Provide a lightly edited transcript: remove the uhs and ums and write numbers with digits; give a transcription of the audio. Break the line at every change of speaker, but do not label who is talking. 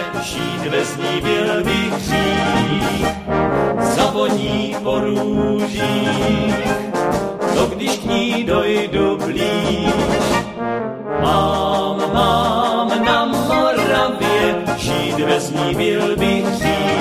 žít ve zní byl bych hřích. Zavoní po růžích, to když k ní dojdu blíž. Mám na Moravě, žít ve zní byl bych hřích.